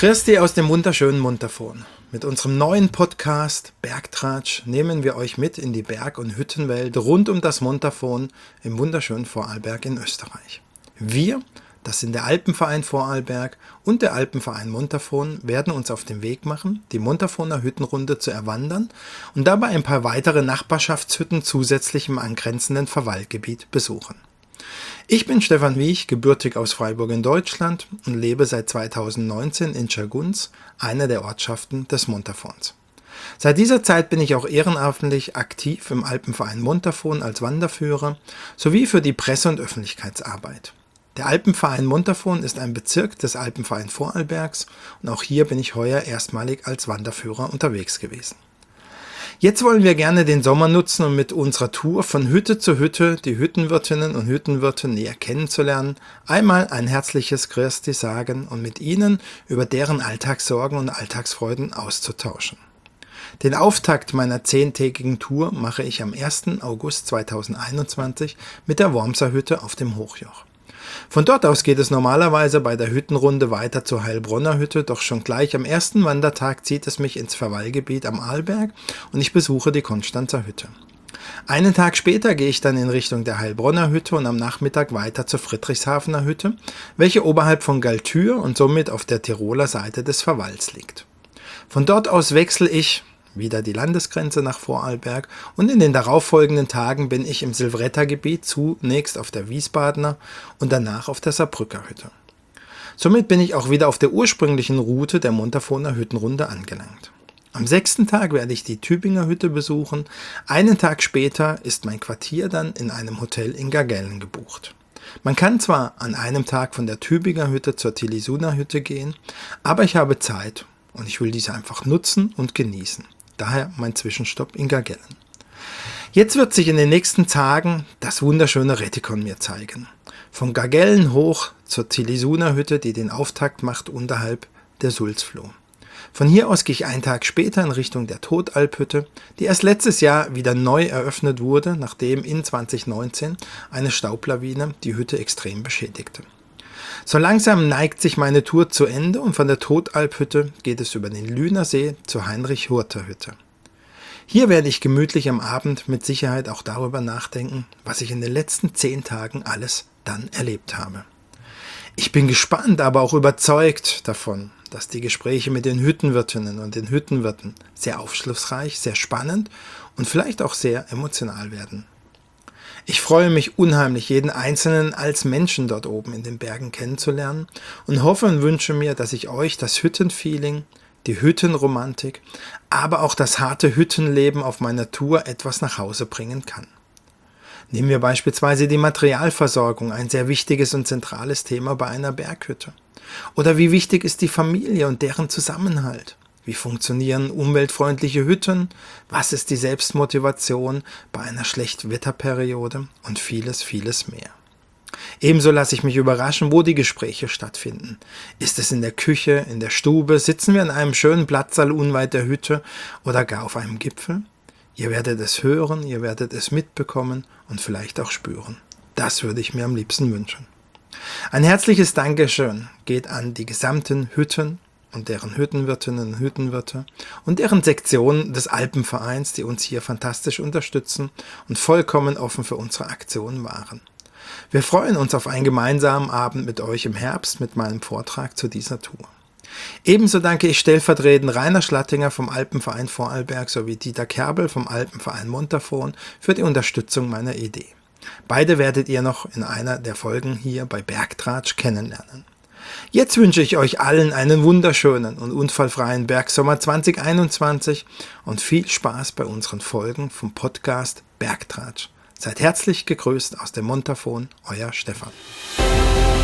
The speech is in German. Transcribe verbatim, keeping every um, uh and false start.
Christi aus dem wunderschönen Montafon. Mit unserem neuen Podcast Bergtratsch nehmen wir euch mit in die Berg- und Hüttenwelt rund um das Montafon im wunderschönen Vorarlberg in Österreich. Wir, das sind der Alpenverein Vorarlberg und der Alpenverein Montafon, werden uns auf den Weg machen, die Montafoner Hüttenrunde zu erwandern und dabei ein paar weitere Nachbarschaftshütten zusätzlich im angrenzenden Verwaldgebiet besuchen. Ich bin Stefan Wiech, gebürtig aus Freiburg in Deutschland und lebe seit zweitausendneunzehn in Schergunz, einer der Ortschaften des Montafons. Seit dieser Zeit bin ich auch ehrenamtlich aktiv im Alpenverein Montafon als Wanderführer sowie für die Presse- und Öffentlichkeitsarbeit. Der Alpenverein Montafon ist ein Bezirk des Alpenverein Vorarlbergs und auch hier bin ich heuer erstmalig als Wanderführer unterwegs gewesen. Jetzt wollen wir gerne den Sommer nutzen, um mit unserer Tour von Hütte zu Hütte die Hüttenwirtinnen und Hüttenwirte näher kennenzulernen, einmal ein herzliches Christi sagen und mit ihnen über deren Alltagssorgen und Alltagsfreuden auszutauschen. Den Auftakt meiner zehntägigen Tour mache ich am ersten August zweitausendeinundzwanzig mit der Wormser Hütte auf dem Hochjoch. Von dort aus geht es normalerweise bei der Hüttenrunde weiter zur Heilbronner Hütte, doch schon gleich am ersten Wandertag zieht es mich ins Verweilgebiet am Arlberg und ich besuche die Konstanzer Hütte. Einen Tag später gehe ich dann in Richtung der Heilbronner Hütte und am Nachmittag weiter zur Friedrichshafener Hütte, welche oberhalb von Galtür und somit auf der Tiroler Seite des Verwalds liegt. Von dort aus wechsle ich wieder die Landesgrenze nach Vorarlberg und in den darauffolgenden Tagen bin ich im Silvretta-Gebiet, zunächst auf der Wiesbadener und danach auf der Saarbrücker Hütte. Somit bin ich auch wieder auf der ursprünglichen Route der Montafoner Hüttenrunde angelangt. Am sechsten Tag werde ich die Tübinger Hütte besuchen, einen Tag später ist mein Quartier dann in einem Hotel in Gargellen gebucht. Man kann zwar an einem Tag von der Tübinger Hütte zur Tillisuner Hütte gehen, aber ich habe Zeit und ich will diese einfach nutzen und genießen. Daher mein Zwischenstopp in Gargellen. Jetzt wird sich in den nächsten Tagen das wunderschöne Rettikon mir zeigen. Von Gargellen hoch zur Tillisuner Hütte, die den Auftakt macht unterhalb der Sulzfloh. Von hier aus gehe ich einen Tag später in Richtung der Totalphütte, die erst letztes Jahr wieder neu eröffnet wurde, nachdem in zweitausendneunzehn eine Staublawine die Hütte extrem beschädigte. So langsam neigt sich meine Tour zu Ende und von der Totalphütte geht es über den Lünersee zur Heinrich-Hurter-Hütte. Hier werde ich gemütlich am Abend mit Sicherheit auch darüber nachdenken, was ich in den letzten zehn Tagen alles dann erlebt habe. Ich bin gespannt, aber auch überzeugt davon, dass die Gespräche mit den Hüttenwirtinnen und den Hüttenwirten sehr aufschlussreich, sehr spannend und vielleicht auch sehr emotional werden. Ich freue mich unheimlich, jeden Einzelnen als Menschen dort oben in den Bergen kennenzulernen und hoffe und wünsche mir, dass ich euch das Hüttenfeeling, die Hüttenromantik, aber auch das harte Hüttenleben auf meiner Tour etwas nach Hause bringen kann. Nehmen wir beispielsweise die Materialversorgung, ein sehr wichtiges und zentrales Thema bei einer Berghütte. Oder wie wichtig ist die Familie und deren Zusammenhalt? Wie funktionieren umweltfreundliche Hütten? Was ist die Selbstmotivation bei einer Schlechtwetterperiode? Und vieles, vieles mehr. Ebenso lasse ich mich überraschen, wo die Gespräche stattfinden. Ist es in der Küche, in der Stube? Sitzen wir in einem schönen Platzsaal unweit der Hütte oder gar auf einem Gipfel? Ihr werdet es hören, ihr werdet es mitbekommen und vielleicht auch spüren. Das würde ich mir am liebsten wünschen. Ein herzliches Dankeschön geht an die gesamten Hütten und deren Hüttenwirtinnen und Hüttenwirte und deren Sektion des Alpenvereins, die uns hier fantastisch unterstützen und vollkommen offen für unsere Aktionen waren. Wir freuen uns auf einen gemeinsamen Abend mit euch im Herbst mit meinem Vortrag zu dieser Tour. Ebenso danke ich stellvertretend Rainer Schlattinger vom Alpenverein Vorarlberg sowie Dieter Kerbel vom Alpenverein Montafon für die Unterstützung meiner Idee. Beide werdet ihr noch in einer der Folgen hier bei Bergtratsch kennenlernen. Jetzt wünsche ich euch allen einen wunderschönen und unfallfreien Bergsommer zwanzig einundzwanzig und viel Spaß bei unseren Folgen vom Podcast Bergtratsch. Seid herzlich gegrüßt aus dem Montafon, euer Stefan.